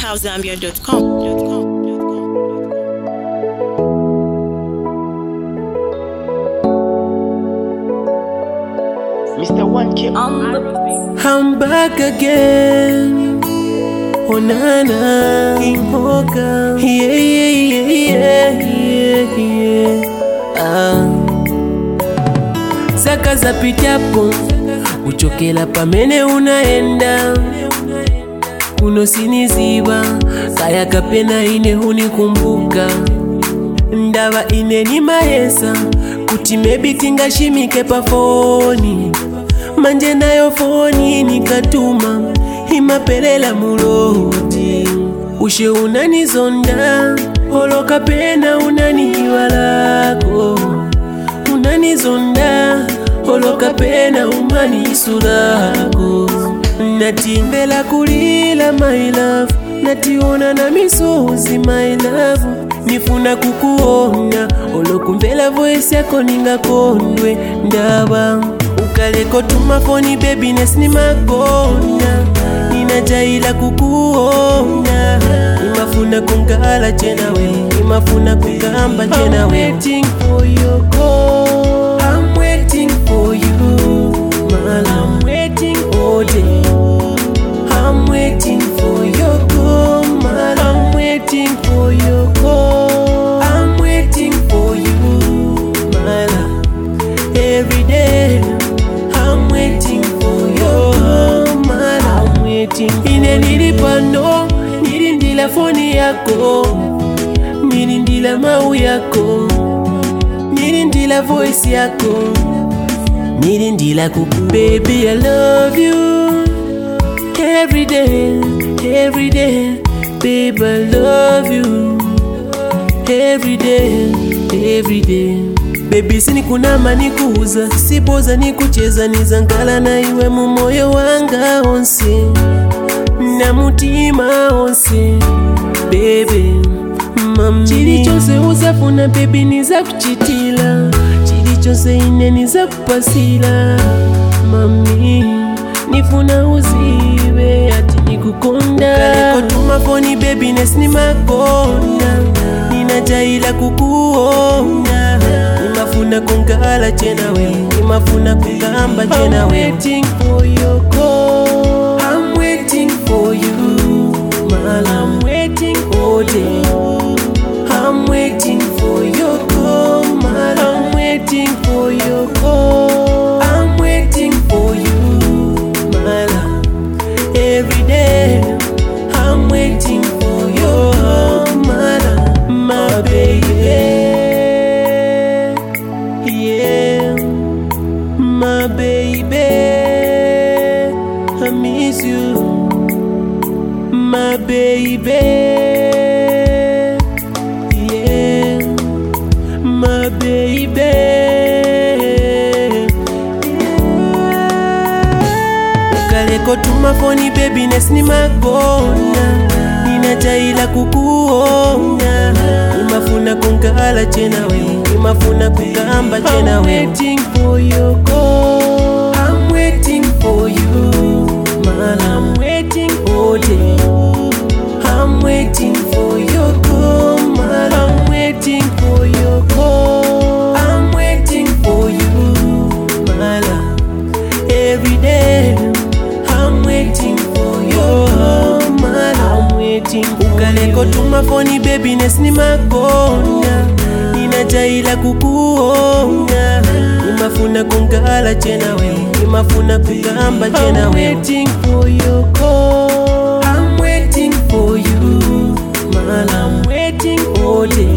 housezambia.com. Mr. 1K I'm back again. Oh nana, King Hoka. Yeah. Saka za pitapo, uchokela pamene unaenda. Kuno siniziba, kaya kapena ine hunikumbuka. Ndaba ine ni mahesa, kuti maybe tingashimike pa foni. Manje nayo foni nikatuma, imapelela muloti. Ushe unanizonda, holoka pena unanihiwalako. Unanizonda, holoka pena umani isurako. Natimbela kulila my love, nationa na misozi my love. Nifuna kukuona, holokumbela voice yako ningakondwe ndaba. Ukaleko tumafoni baby nesni makona. Ninajaila kukuona, imafuna kungala chenawe, imafuna kugamba chenawe. I'm waiting for your call, I'm waiting for you, man. I'm waiting all day, I'm waiting for your call, man. I'm waiting for your call, I'm waiting for you, man. Every day I'm waiting for your man. I'm waiting. Ine nilipano, nilindila foni yako, nilindila mau yako, nilindila voice yako, nilindila kuku. Baby I love you every day, baby I love you every day. Baby sini kunama nikuuza, sipoza nikucheza, nizankala na iwe mumoyo wanga onse, na mutima onse. Baby, mami, chili chose uzafuna baby niza kuchitila, chili chose ine niza kupasila. Mami, nifuna uziwe ati nikukonda. Kaleko tumafoni baby nesni makona, ninajaila kukuona. Imafuna kungala chenawe, imafuna kugamba chenawe. I'm waiting for your call, I'm waiting for you, man. I'm waiting all day, I'm waiting for your call, man. I'm waiting for your call, I'm waiting for you, man. Every day I'm waiting for your man, my baby. My baby, I miss you, my baby, yeah, my baby, yeah. Ukaleko tumafoni baby nesni makona, ninajaila kukuona. Imafuna kungala chenawe, imafuna kugamba chenawe. I'm waiting for your call, I'm waiting for you, man. I'm waiting all day, I'm waiting for your call, man. I'm waiting for your call, I'm waiting for you, man. Every day I'm waiting for your man. I'm waiting. Ukaleko tumafoni baby nesni makona, ninajaila kukuona. Imafuna kungala chenawe, imafuna kugamba chenawe. I'm waiting for your call, I'm waiting for you, man. I'm waiting all day,